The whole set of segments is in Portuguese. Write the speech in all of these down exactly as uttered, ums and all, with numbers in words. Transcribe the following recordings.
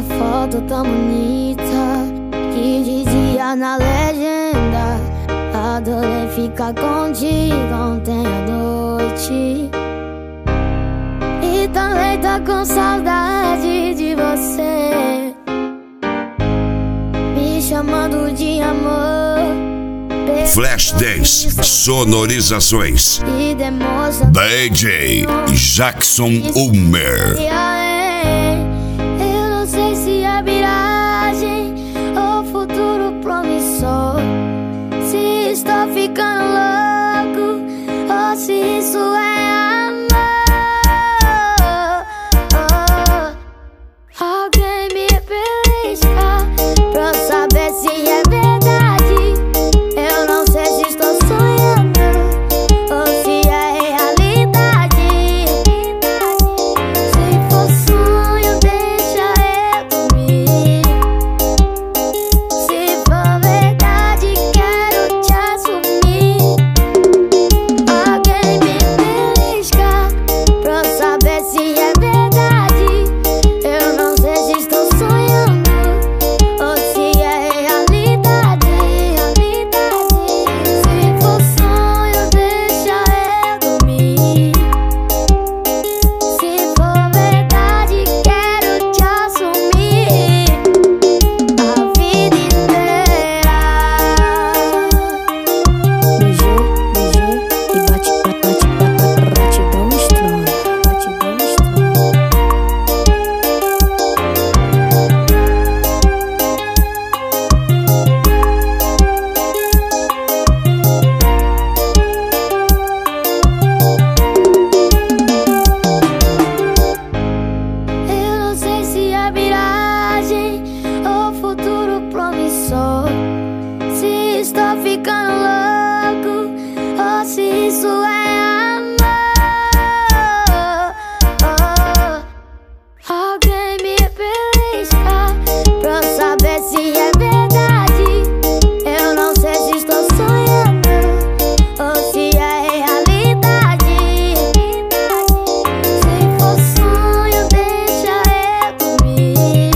foto tão bonita que dizia na legenda: adorei ficar contigo ontem à noite. E também tô com saudade de você, me chamando de amor. Flashdance Sonorizações D J Jackson Ulmer. Eu não sei se é miragem ou futuro promissor, se estou ficando louco ou se isso é amor. Oh, alguém me belisca pra eu saber se é verdade. Eu não sei se estou sonhando ou se é realidade. Se for sonho, deixa eu dormir. Se for verdade, quero te assumir. Alguém me belisca pra eu saber se é verdade. Eu não sei se estou sonhando ou se é realidade. Se for sonho, deixa eu dormir. Se for verdade, quero te assumir a vida inteira. Beijo, beijo e bate, bate, bate, batidão estranha, batidão estranha. Eu não sei se é miragem ou futuro promissor, se estou ficando louco ou se isso é amor. Oh, alguém me belisca pra eu saber se é verdade. Eu não sei se estou sonhando ou se é realidade. Se for sonho, deixa eu dormir.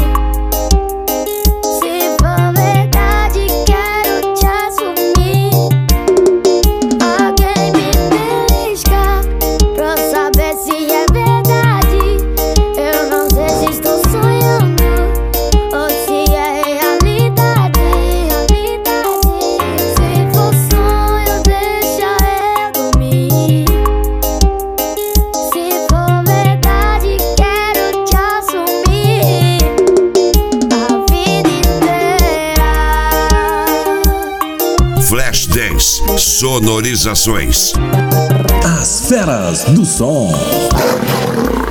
Se for verdade, quero te assumir. Alguém me belisca pra eu saber se é verdade. Eu não sei se estou sonhando ou se é realidade. Se for sonho, deixa eu dormir. Se for verdade, quero te assumir a vida inteira. Flashdance Sonorizações. As feras do som.